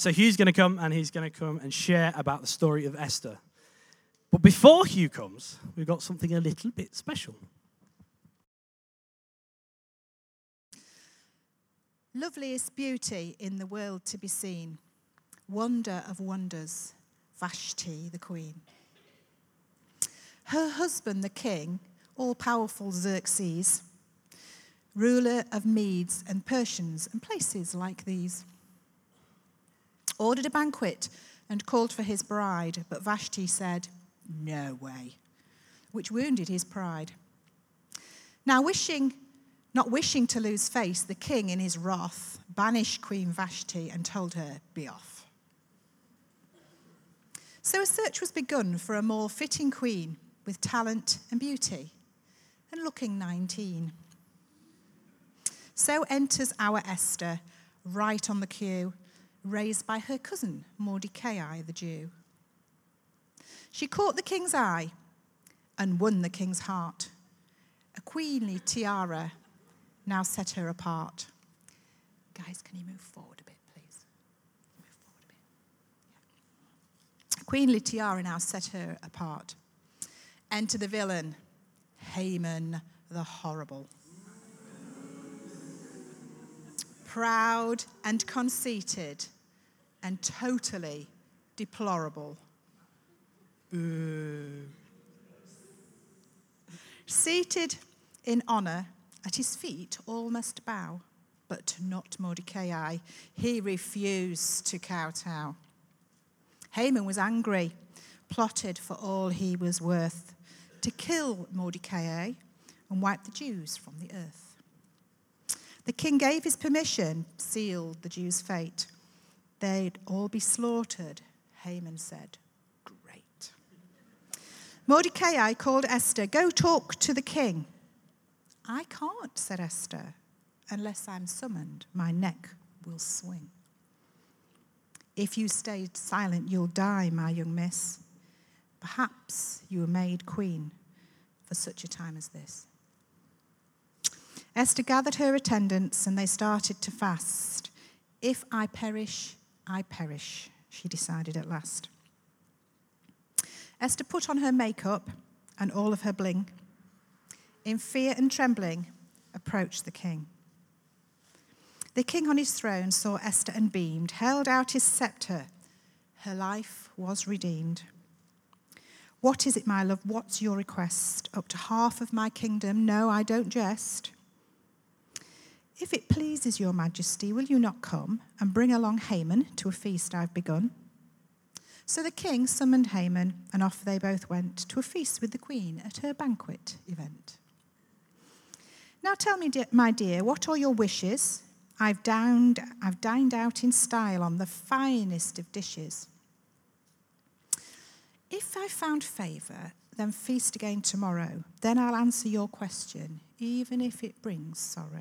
So Hugh's going to come, and he's going to come and share about the story of Esther. But before Hugh comes, we've got something a little bit special. Loveliest beauty in the world to be seen, wonder of wonders, Vashti the queen. Her husband the king, all-powerful Xerxes, ruler of Medes and Persians and places like these, ordered a banquet and called for his bride, but Vashti said, "No way," which wounded his pride. Now not wishing to lose face, the king in his wrath banished Queen Vashti and told her, "Be off." So a search was begun for a more fitting queen with talent and beauty and looking 19. So enters our Esther, right on the queue, raised by her cousin, Mordecai the Jew. She caught the king's eye and won the king's heart. A queenly tiara now set her apart. Guys, can you move forward a bit, please? Move forward a bit. Yeah. A queenly tiara now set her apart. Enter the villain, Haman the horrible. Proud and conceited and totally deplorable. Boo. Seated in honor, at his feet all must bow, but not Mordecai. He refused to kowtow. Haman was angry, plotted for all he was worth to kill Mordecai and wipe the Jews from the earth. The king gave his permission, sealed the Jews' fate. They'd all be slaughtered, Haman said. Great. Mordecai called Esther, "Go talk to the king." "I can't," said Esther. "Unless I'm summoned, my neck will swing." "If you stay silent, you'll die, my young miss. Perhaps you were made queen for such a time as this." Esther gathered her attendants and they started to fast. "If I perish, I perish," she decided at last. Esther put on her makeup and all of her bling. In fear and trembling, approached the king. The king on his throne saw Esther and beamed, held out his scepter. Her life was redeemed. "What is it, my love? What's your request? Up to half of my kingdom? No, I don't jest." "If it pleases your majesty, will you not come and bring along Haman to a feast I've begun?" So the king summoned Haman, and off they both went to a feast with the queen at her banquet event. "Now tell me, my dear, what are your wishes? I've dined out in style on the finest of dishes." "If I found favor, then feast again tomorrow. Then I'll answer your question, even if it brings sorrow."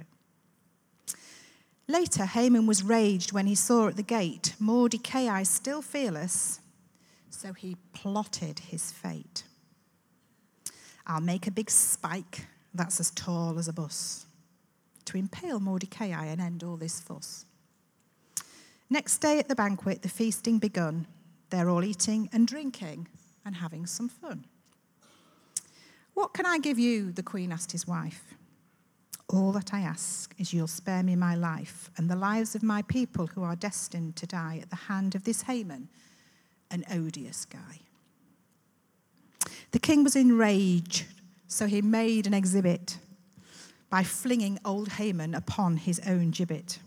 Later, Haman was raged when he saw at the gate Mordecai still fearless, so he plotted his fate. "I'll make a big spike that's as tall as a bus to impale Mordecai and end all this fuss." Next day at the banquet, the feasting begun. They're all eating and drinking and having some fun. "What can I give you?" the queen asked his wife. "All that I ask is you'll spare me my life and the lives of my people who are destined to die at the hand of this Haman, an odious guy." The king was enraged, so he made an exhibit by flinging old Haman upon his own gibbet.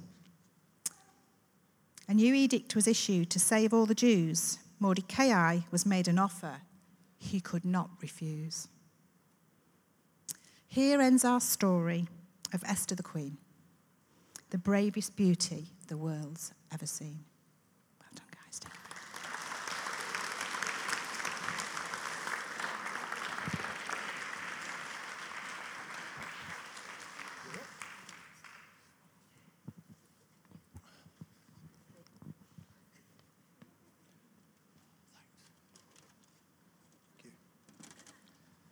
A new edict was issued to save all the Jews. Mordecai was made an offer he could not refuse. Here ends our story of Esther the Queen, the bravest beauty the world's ever seen. Well done, guys.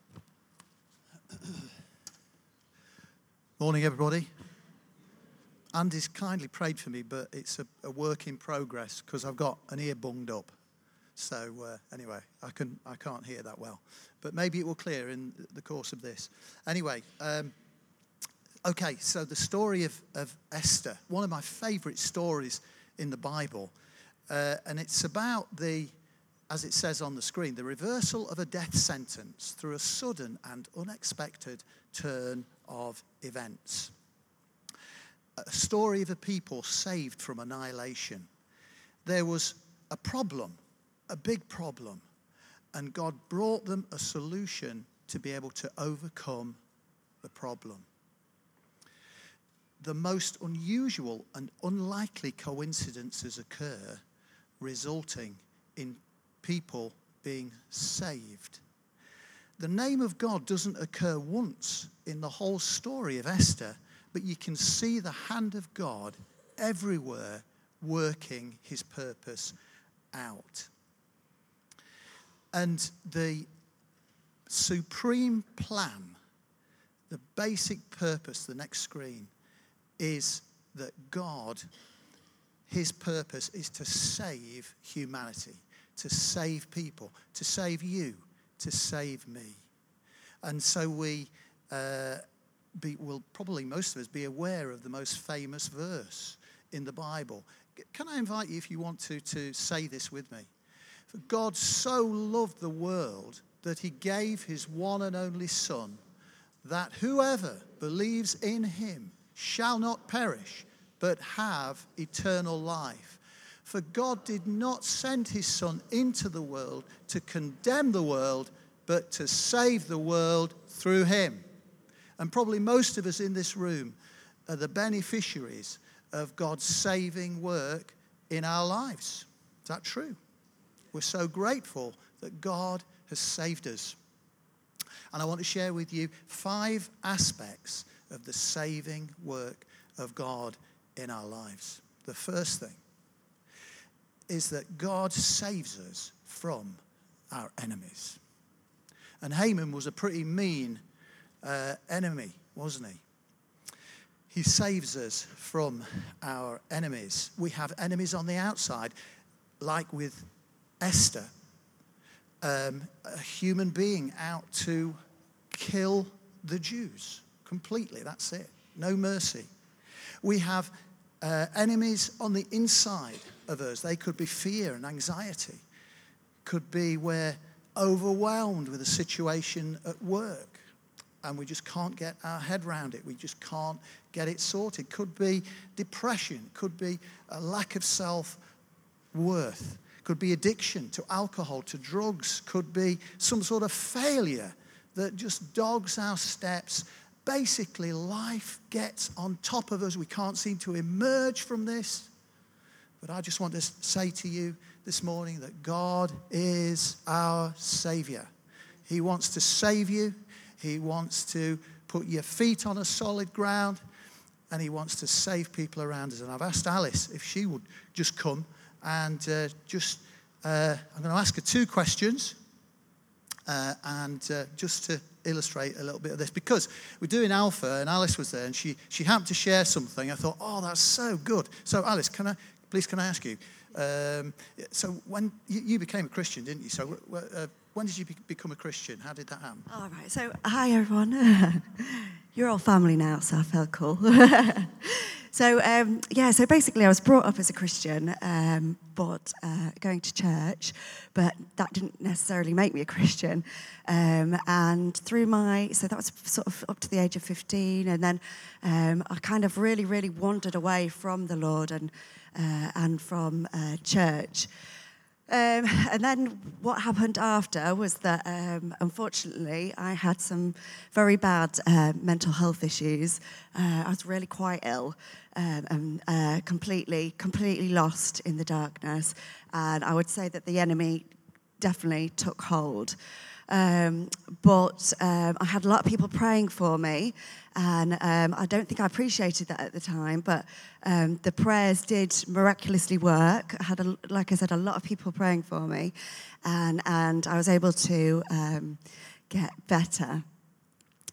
Morning, everybody. Andy's kindly prayed for me, but it's a work in progress because I've got an ear bunged up. So anyway, I can't hear that well. But maybe it will clear in the course of this. Anyway, okay, so the story of Esther, one of my favourite stories in the Bible. And it's about as it says on the screen, the reversal of a death sentence through a sudden and unexpected turn of events. A story of a people saved from annihilation. There was a problem, a big problem, and God brought them a solution to be able to overcome the problem. The most unusual and unlikely coincidences occur, resulting in people being saved. The name of God doesn't occur once in the whole story of Esther, but you can see the hand of God everywhere working his purpose out. And the supreme plan, the basic purpose, the next screen, is that God, his purpose is to save humanity, to save people, to save you, to save me. And so we will probably, most of us, be aware of the most famous verse in the Bible. Can I invite you, if you want to say this with me? For God so loved the world that he gave his one and only Son, that whoever believes in him shall not perish, but have eternal life. For God did not send his Son into the world to condemn the world, but to save the world through him. And probably most of us in this room are the beneficiaries of God's saving work in our lives. Is that true? We're so grateful that God has saved us. And I want to share with you 5 aspects of the saving work of God in our lives. The first thing is that God saves us from our enemies. And Haman was a pretty mean enemy, wasn't he? He saves us from our enemies. We have enemies on the outside, like with Esther, a human being out to kill the Jews completely. That's it. No mercy. We have enemies on the inside of us. They could be fear and anxiety. Could be we're overwhelmed with a situation at work and we just can't get our head around it. We just can't get it sorted. Could be depression. Could be a lack of self-worth. Could be addiction to alcohol, to drugs. Could be some sort of failure that just dogs our steps. Basically, life gets on top of us. We can't seem to emerge from this. But I just want to say to you this morning that God is our Savior. He wants to save you. He wants to put your feet on a solid ground. And he wants to save people around us. And I've asked Alice if she would just come and I'm going to ask her 2 questions. Just to illustrate a little bit of this, because we're doing Alpha and Alice was there and she happened to share something. I thought, oh, that's so good. So Alice, can I ask you, so when you became a Christian, didn't you? So when did you become a Christian? How did that happen? All right, so hi everyone. You're all family now, so I felt cool. So basically I was brought up as a Christian, but going to church, but that didn't necessarily make me a Christian. And so that was sort of up to the age of 15, and then I kind of really, really wandered away from the Lord and from church. And then what happened after was that, unfortunately, I had some very bad mental health issues. I was really quite ill and completely lost in the darkness. And I would say that the enemy definitely took hold. But I had a lot of people praying for me, and I don't think I appreciated that at the time, but the prayers did miraculously work. I had, like I said, a lot of people praying for me, and I was able to get better.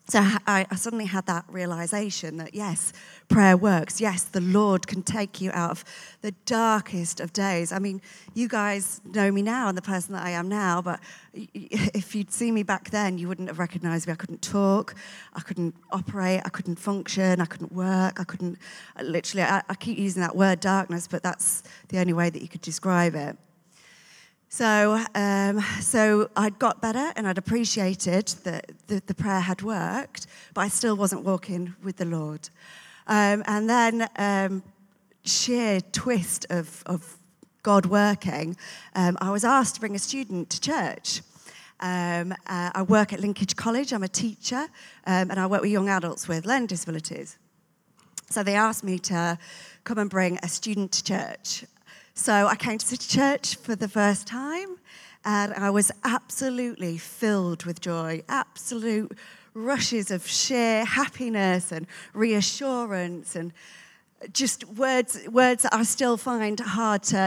So I suddenly had that realization that, yes, prayer works. Yes, the Lord can take you out of the darkest of days. I mean, you guys know me now and the person that I am now, but if you'd seen me back then, you wouldn't have recognized me. I couldn't talk, I couldn't operate, I couldn't function, I couldn't work, I keep using that word darkness, but that's the only way that you could describe it. So I'd got better and I'd appreciated that the prayer had worked, but I still wasn't walking with the Lord. And then, sheer twist of God working, I was asked to bring a student to church. I work at Linkage College, I'm a teacher, and I work with young adults with learning disabilities. So they asked me to come and bring a student to church. So I came to City Church for the first time, and I was absolutely filled with joy, absolute rushes of sheer happiness and reassurance, and just words that I still find hard to,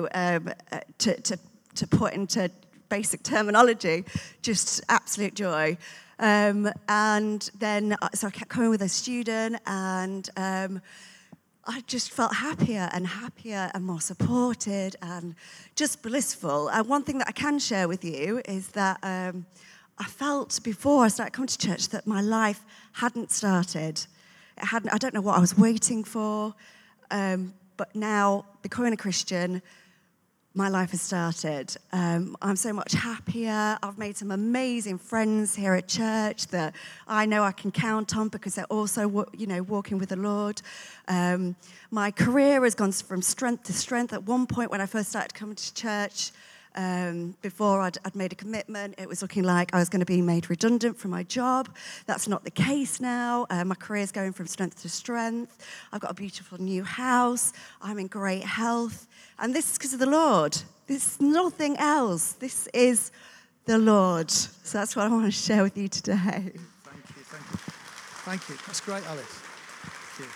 to put into basic terminology. Just absolute joy. And then, so I kept coming with a student, and I just felt happier and more supported and just blissful. And one thing that I can share with you is that I felt before I started coming to church that my life hadn't started. I don't know what I was waiting for, but now, becoming a Christian, my life has started. I'm so much happier. I've made some amazing friends here at church that I know I can count on because they're also, walking with the Lord. My career has gone from strength to strength. At one point, when I first started coming to church, before I'd made a commitment, it was looking like I was going to be made redundant from my job. That's not the case now. My career's going from strength to strength. I've got a beautiful new house. I'm in great health. And this is because of the Lord. This is nothing else. This is the Lord. So that's what I want to share with you today. Thank you. Thank you. That's great, Alice. Thank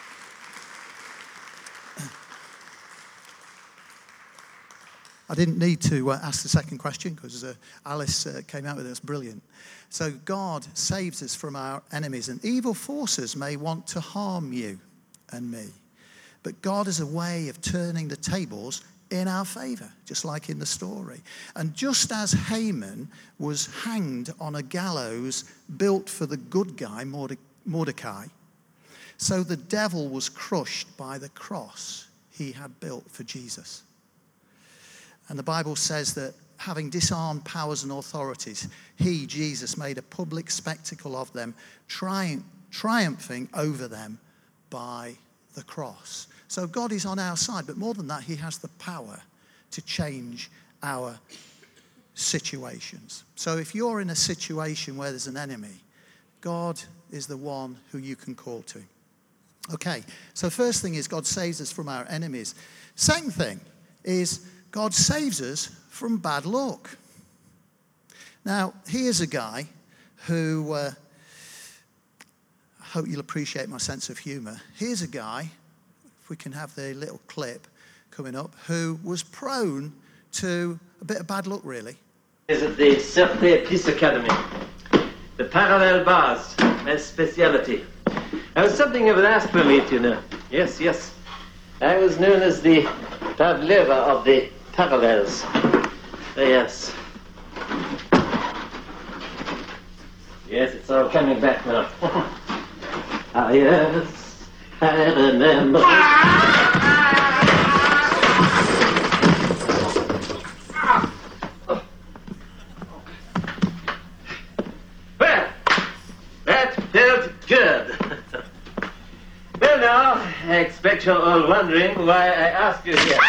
you. I didn't need to ask the second question because Alice came out with it. It's brilliant. So God saves us from our enemies, and evil forces may want to harm you and me. But God has a way of turning the tables in our favor, just like in the story. And just as Haman was hanged on a gallows built for the good guy, Mordecai, so the devil was crushed by the cross he had built for Jesus. And the Bible says that having disarmed powers and authorities, he, Jesus, made a public spectacle of them, triumphing over them by the cross. So God is on our side, but more than that, he has the power to change our situations. So if you're in a situation where there's an enemy, God is the one who you can call to. Okay, so first thing is God saves us from our enemies. Second thing is God saves us from bad luck. Now, here's a guy who, I hope you'll appreciate my sense of humour. Here's a guy, if we can have the little clip coming up, who was prone to a bit of bad luck, really. Is at the Certé Peace Academy. The parallel bars, my speciality. I was something of an athlete, you know. Yes. I was known as the Pavlova of the parallels. Yes. Yes, it's all coming back now. Ah, yes, I remember. Well, that felt good. Well, now, I expect you're all wondering why I asked you here.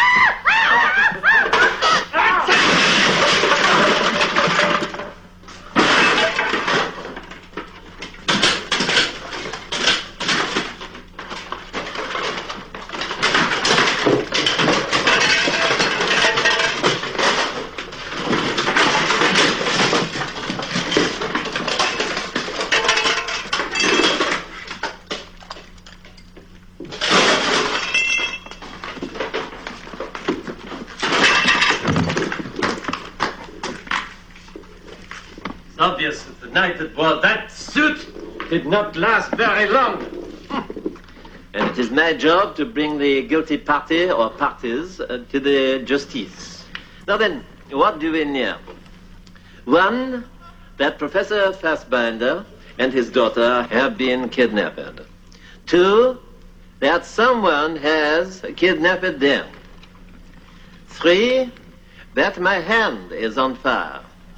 Obvious that the night that wore that suit did not last very long. And it is my job to bring the guilty party or parties to the justice. Now then, what do we know? One, that Professor Fassbinder and his daughter have been kidnapped. Two, that someone has kidnapped them. Three, that my hand is on fire.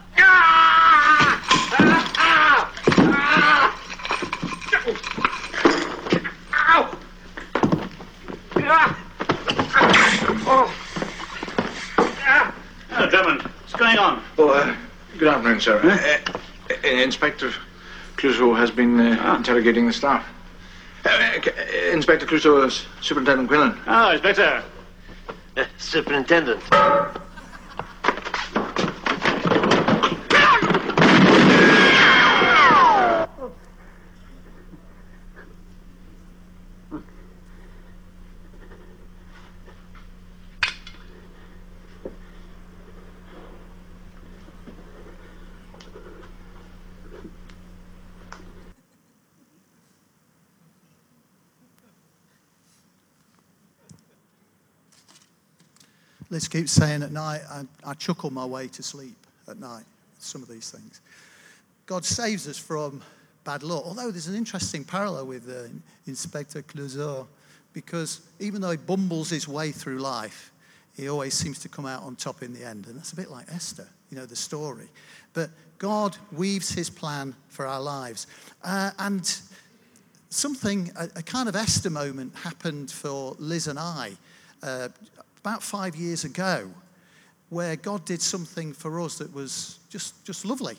Drummond, what's going on? Oh, good afternoon, sir. Inspector Clouseau has been interrogating the staff. Inspector Clouseau, Superintendent Quinlan. Oh, Inspector. Superintendent. Liz keeps saying at night, I chuckle my way to sleep at night, some of these things. God saves us from bad luck, although there's an interesting parallel with Inspector Clouseau, because even though he bumbles his way through life, he always seems to come out on top in the end. And that's a bit like Esther, you know, the story. But God weaves his plan for our lives. And something, a kind of Esther moment happened for Liz and I about 5 years ago, where God did something for us that was just lovely.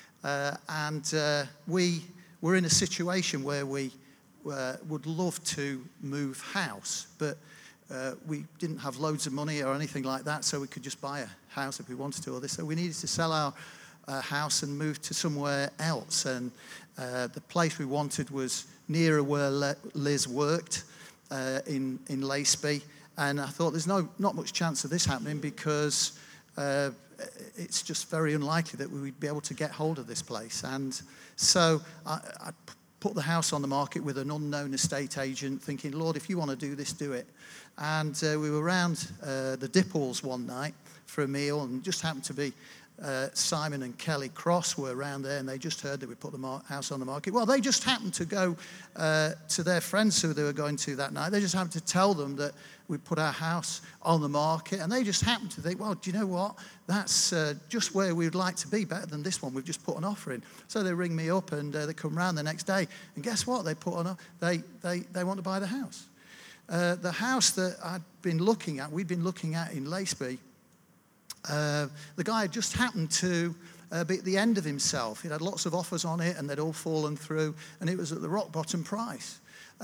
We were in a situation where we would love to move house, but we didn't have loads of money or anything like that, so we could just buy a house if we wanted to. So we needed to sell our house and move to somewhere else. And the place we wanted was nearer where Liz worked in Laceby. And I thought there's not much chance of this happening because it's just very unlikely that we would be able to get hold of this place. And so I put the house on the market with an unknown estate agent, thinking, Lord, if you want to do this, do it. And we were around the Dipples one night for a meal, and just happened to be Simon and Kelly Cross were around there, and they just heard that we put the house on the market. Well, they just happened to go to their friends who they were going to that night. They just happened to tell them that we put our house on the market, and they just happened to think, well, do you know what? That's just where we'd like to be, better than this one. We've just put an offer in. So they ring me up, and they come round the next day, and guess what? They put on they want to buy the house. The house that we'd been looking at in Laceby. The guy had just happened to be at the end of himself. He'd had lots of offers on it, and they'd all fallen through, and it was at the rock bottom price.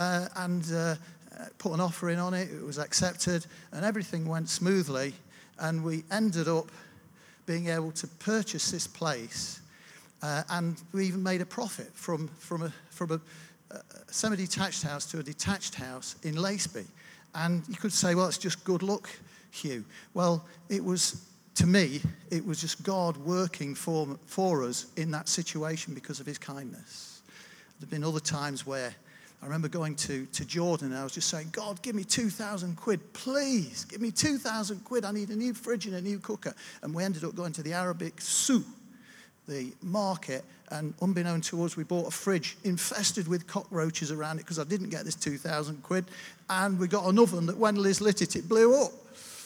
Put an offer in on it, it was accepted, and everything went smoothly, and we ended up being able to purchase this place, and we even made a profit from a semi-detached house to a detached house in Laceby. And you could say, well, it's just good luck, Hugh. Well, to me, it was just God working for us in that situation because of his kindness. There have been other times where I remember going to Jordan, and I was just saying, God, give me 2,000 quid, please. Give me 2,000 quid. I need a new fridge and a new cooker. And we ended up going to the Arabic souk, the market, and unbeknown to us, we bought a fridge infested with cockroaches around it because I didn't get this 2,000 quid. And we got an oven that when Liz lit it, it blew up.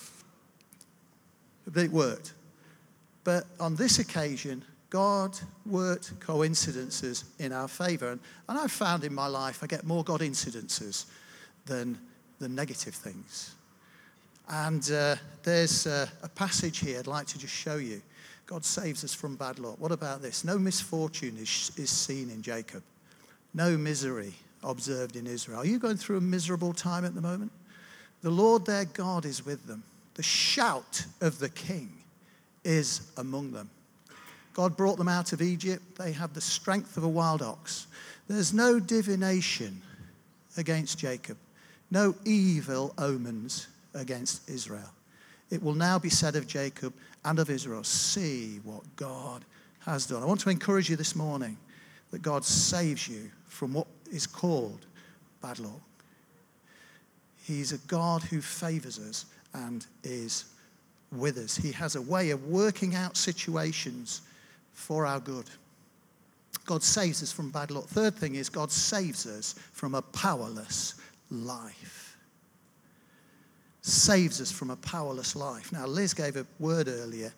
But it worked. But on this occasion, God worked coincidences in our favor. And I've found in my life I get more God incidences than negative things. And there's a passage here I'd like to just show you. God saves us from bad luck. What about this? No misfortune is seen in Jacob. No misery observed in Israel. Are you going through a miserable time at the moment? The Lord their God is with them. The shout of the king is among them. God brought them out of Egypt. They have the strength of a wild ox. There's no divination against Jacob. No evil omens against Israel. It will now be said of Jacob and of Israel, see what God has done. I want to encourage you this morning that God saves you from what is called bad luck. He's a God who favors us and is with us. He has a way of working out situations for our good. God saves us from bad luck. Third thing is God saves us from a powerless life. Saves us from a powerless life. Now, Liz gave a word earlier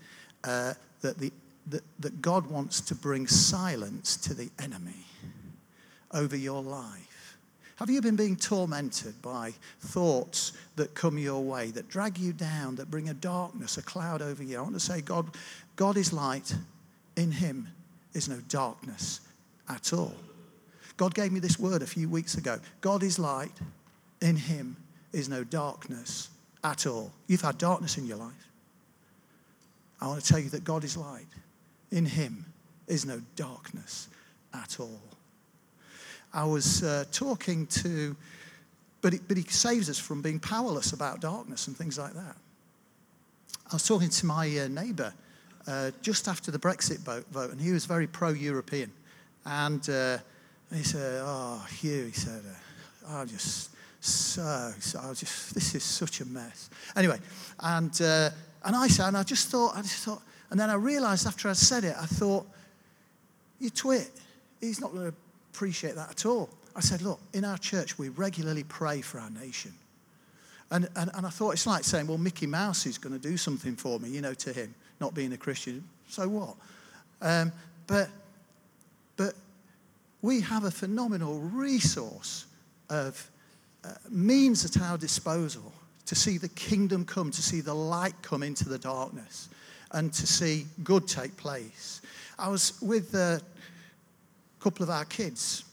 that God wants to bring silence to the enemy over your life. Have you been being tormented by thoughts that come your way, that drag you down, that bring a darkness, a cloud over you? I want to say God is light. In him is no darkness at all. God gave me this word a few weeks ago. God is light. In him is no darkness at all. You've had darkness in your life. I want to tell you that God is light. In him is no darkness at all. I was talking to, but he saves us from being powerless about darkness and things like that. I was talking to my neighbour just after the Brexit vote, and he was very pro-European. And he said, "Oh, Hugh," he said, this is such a mess." Anyway, and I just thought, and then I realised after I said it, I thought, you twit, he's not going to appreciate that at all. I said, look, in our church, we regularly pray for our nation. And I thought, it's like saying, well, Mickey Mouse is going to do something for me, to him, not being a Christian. So what? But we have a phenomenal resource of means at our disposal to see the kingdom come, to see the light come into the darkness, and to see good take place. I was with a couple of our kids,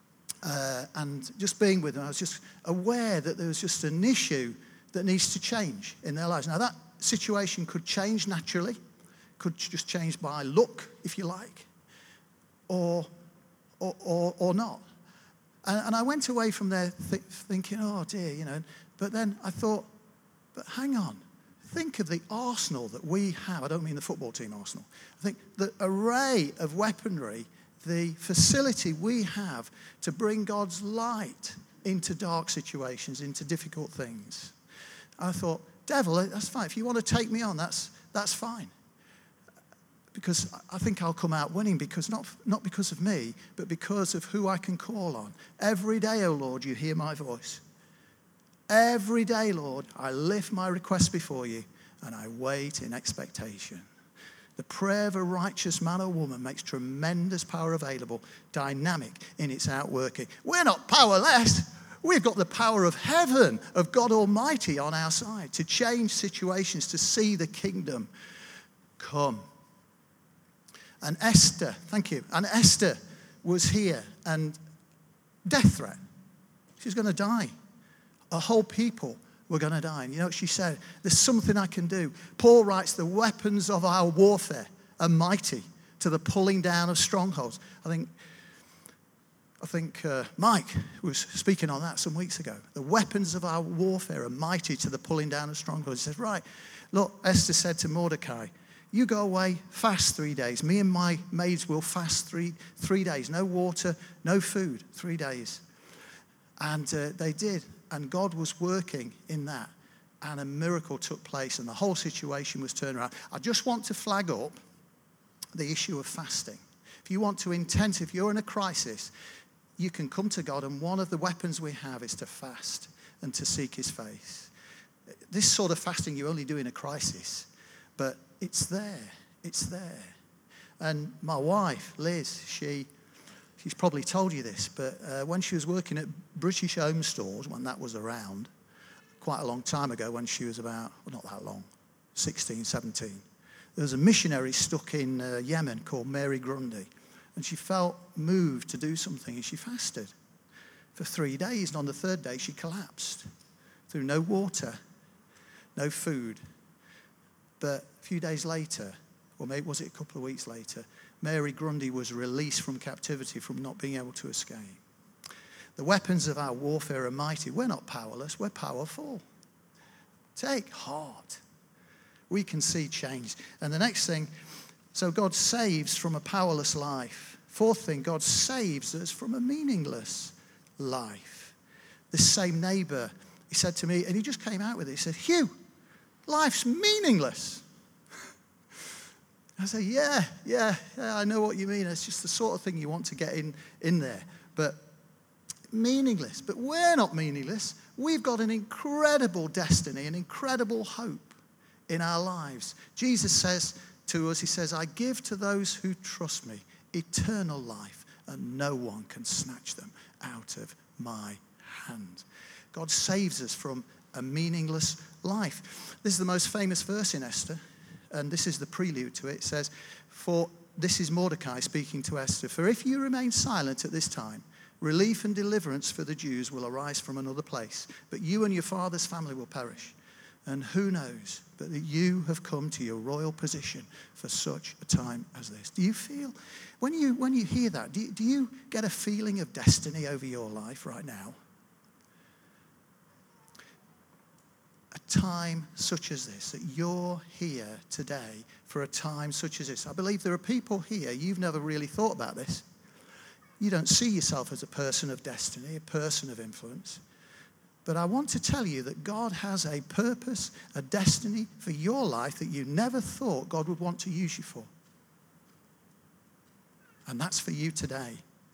and just being with them, I was just aware that there was just an issue that needs to change in their lives. Now, that situation could change naturally, could just change by luck, if you like, or not. And I went away from there thinking, oh dear, but then I thought, but hang on. Think of the arsenal that we have. I don't mean the football team Arsenal. I think the array of weaponry, the facility we have to bring God's light into dark situations, into difficult things. I thought, devil, that's fine. If you want to take me on, that's fine. Because I think I'll come out winning, because not because of me, but because of who I can call on. Every day, O Lord, you hear my voice. Every day, Lord, I lift my request before you, and I wait in expectation. The prayer of a righteous man or woman makes tremendous power available, dynamic in its outworking. We're not powerless. We've got the power of heaven, of God Almighty on our side to change situations, to see the kingdom come. And Esther, thank you, and Esther was here, and death threat. She's going to die. A whole people were going to die. And you know what she said? There's something I can do. Paul writes, the weapons of our warfare are mighty to the pulling down of strongholds. I think Mike was speaking on that some weeks ago. The weapons of our warfare are mighty to the pulling down of strongholds. He says, right, look, Esther said to Mordecai, you go away, fast 3 days. Me and my maids will fast three days. No water, no food, 3 days. And they did. And God was working in that. And a miracle took place. And the whole situation was turned around. I just want to flag up the issue of fasting. If you want to if you're in a crisis, you can come to God. And one of the weapons we have is to fast and to seek his face. This sort of fasting you only do in a crisis. But it's there. It's there. And my wife, Liz, she's probably told you this, but when she was working at British Home Stores, when that was around, quite a long time ago, when she was about, well, not that long, 16, 17, there was a missionary stuck in Yemen called Mary Grundy, and she felt moved to do something, and she fasted for 3 days, and on the third day she collapsed through no water, no food. But a few days later, or maybe was it a couple of weeks later, Mary Grundy was released from captivity, from not being able to escape. The weapons of our warfare are mighty. We're not powerless, we're powerful. Take heart. We can see change. And the next thing, so God saves from a powerless life. Fourth thing, God saves us from a meaningless life. This same neighbour, he said to me, and he just came out with it, he said, Hugh, life's meaningless. I said, yeah, I know what you mean. It's just the sort of thing you want to get in there. But meaningless. But we're not meaningless. We've got an incredible destiny, an incredible hope in our lives. Jesus says to us, he says, I give to those who trust me eternal life, and no one can snatch them out of my hand. God saves us from a meaningless life. This is the most famous verse in Esther, and this is the prelude to it. It says, for this is Mordecai speaking to Esther, for if you remain silent at this time, relief and deliverance for the Jews will arise from another place, but you and your father's family will perish. And who knows but that you have come to your royal position for such a time as this. Do you feel, when you hear that, do you get a feeling of destiny over your life right now? A time such as this, that you're here today for a time such as this. I believe there are people here, you've never really thought about this. You don't see yourself as a person of destiny, a person of influence. But I want to tell you that God has a purpose, a destiny for your life that you never thought God would want to use you for. And that's for you today.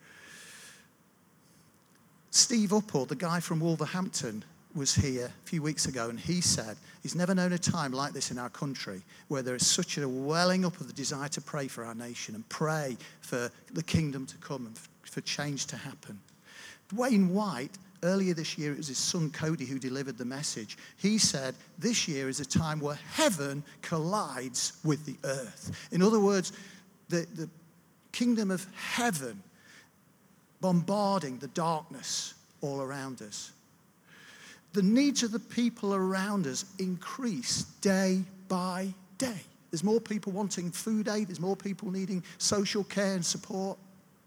Steve Uppal, the guy from Wolverhampton, was here a few weeks ago, and he said he's never known a time like this in our country where there is such a welling up of the desire to pray for our nation and pray for the kingdom to come and for change to happen. Dwayne White, earlier this year, it was his son Cody who delivered the message. He said this year is a time where heaven collides with the earth. In other words, the kingdom of heaven bombarding the darkness all around us. The needs of the people around us increase day by day. There's more people wanting food aid. There's more people needing social care and support.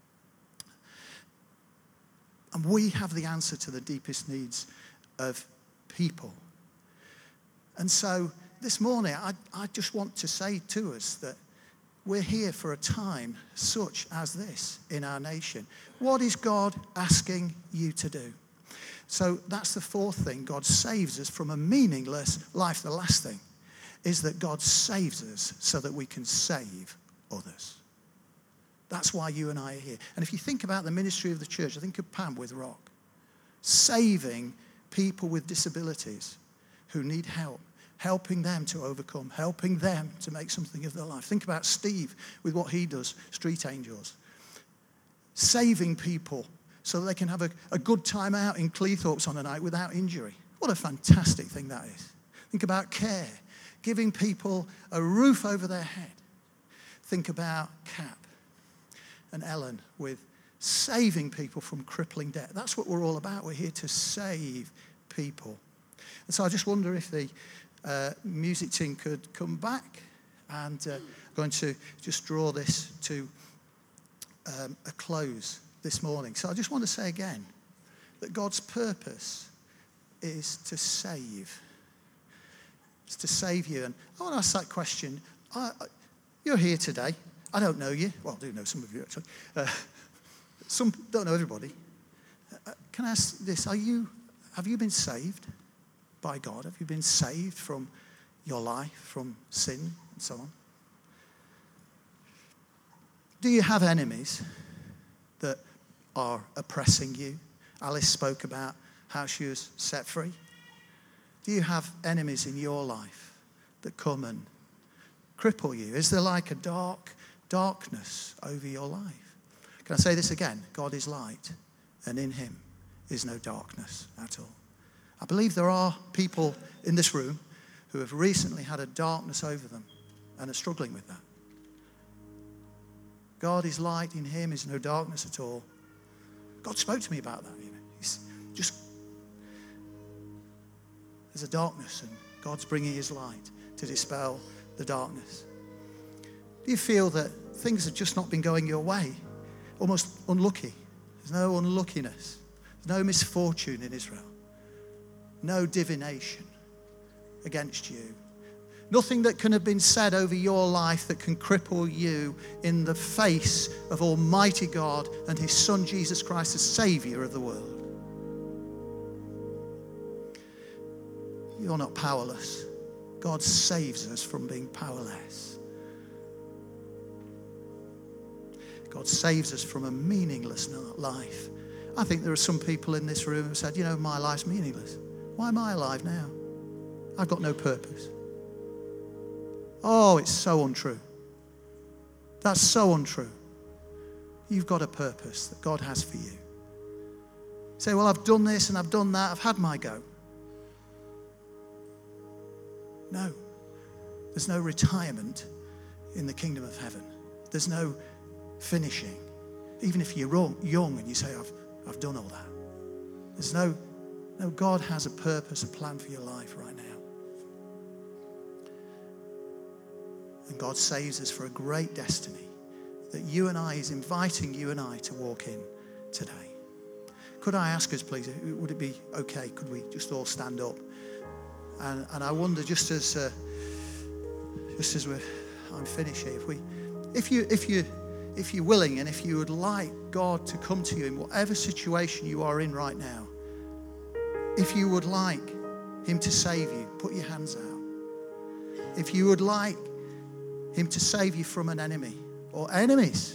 And we have the answer to the deepest needs of people. And so this morning, I just want to say to us that we're here for a time such as this in our nation. What is God asking you to do? So that's the fourth thing. God saves us from a meaningless life. The last thing is that God saves us so that we can save others. That's why you and I are here. And if you think about the ministry of the church, I think of Pam with Rock, saving people with disabilities who need help, helping them to overcome, helping them to make something of their life. Think about Steve with what he does, Street Angels, saving people so that they can have a good time out in Cleethorpes on a night without injury. What a fantastic thing that is. Think about Care, giving people a roof over their head. Think about Cap and Ellen with saving people from crippling debt. That's what we're all about. We're here to save people. And so I just wonder if the music team could come back, and I'm going to just draw this to a close this morning. So I just want to say again that God's purpose is to save. It's to save you. And I want to ask that question. You're here today. I don't know you. Well, I do know some of you, actually. Some don't know everybody. Can I ask this? Have you been saved by God? Have you been saved from your life, from sin and so on? Do you have enemies that are oppressing you? Alice spoke about how she was set free. Do you have enemies in your life that come and cripple you? Is there like a darkness over your life? Can I say this again? God is light, and in him is no darkness at all. I believe there are people in this room who have recently had a darkness over them and are struggling with that. God is light, in him is no darkness at all. God spoke to me about that. He's just, there's a darkness, and God's bringing his light to dispel the darkness. Do you feel that things have just not been going your way? Almost unlucky. There's no unluckiness. There's no misfortune in Israel. No divination against you. Nothing that can have been said over your life that can cripple you in the face of Almighty God and his Son Jesus Christ, the Saviour of the world. You're not powerless. God saves us from being powerless. God saves us from a meaningless life. I think there are some people in this room who said, you know, my life's meaningless. Why am I alive now? I've got no purpose. Oh, it's so untrue. That's so untrue. You've got a purpose that God has for you. You say, well, I've done this and I've done that. I've had my go. No. There's no retirement in the kingdom of heaven. There's no finishing. Even if you're young and you say, I've done all that. There's no, God has a purpose, a plan for your life right now. And God saves us for a great destiny that He's inviting you and I to walk in today. Could I ask us, please, would it be okay? Could we just all stand up? And I wonder, just as I'm finished here, if you're willing and if you would like God to come to you in whatever situation you are in right now, if you would like him to save you, put your hands out. If you would like him to save you from an enemy or enemies,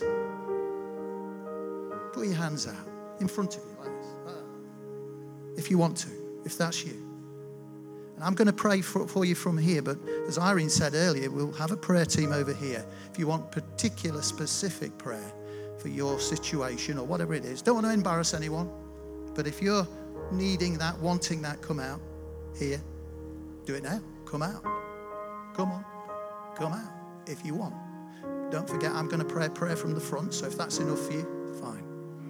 put your hands out in front of you like this. If you want to, if that's you. And I'm going to pray for you from here, but as Irene said earlier, we'll have a prayer team over here. If you want particular, specific prayer for your situation or whatever it is, don't want to embarrass anyone, but if you're needing that, wanting that, come out here. Do it now. Come out. Come on. Come out if you want. Don't forget, I'm going to pray a prayer from the front, so if that's enough for you, fine.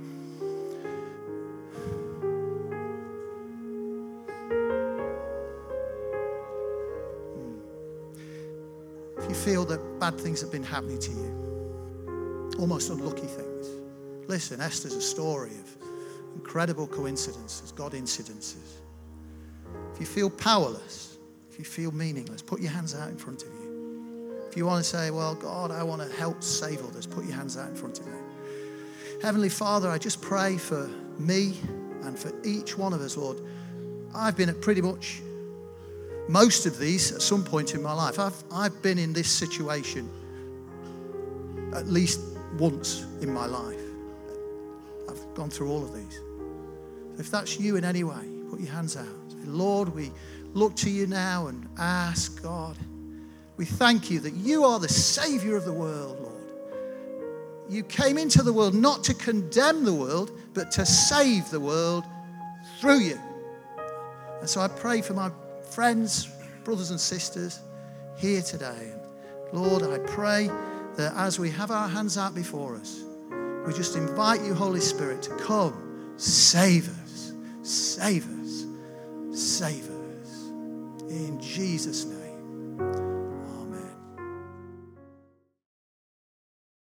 If you feel that bad things have been happening to you, almost unlucky things, listen, Esther's a story of incredible coincidences, God incidences. If you feel powerless, if you feel meaningless, put your hands out in front of you. If you want to say, well, God, I want to help save others, put your hands out in front of you. Heavenly Father, I just pray for me and for each one of us, Lord. I've been at pretty much most of these at some point in my life. I've been in this situation at least once in my life. I've gone through all of these. If that's you in any way, put your hands out. Say, Lord, we look to you now and ask, God, we thank you that you are the Savior of the world, Lord. You came into the world not to condemn the world, but to save the world through you. And so I pray for my friends, brothers and sisters here today. And Lord, I pray that as we have our hands out before us, we just invite you, Holy Spirit, to come, save us, save us, save us. In Jesus' name.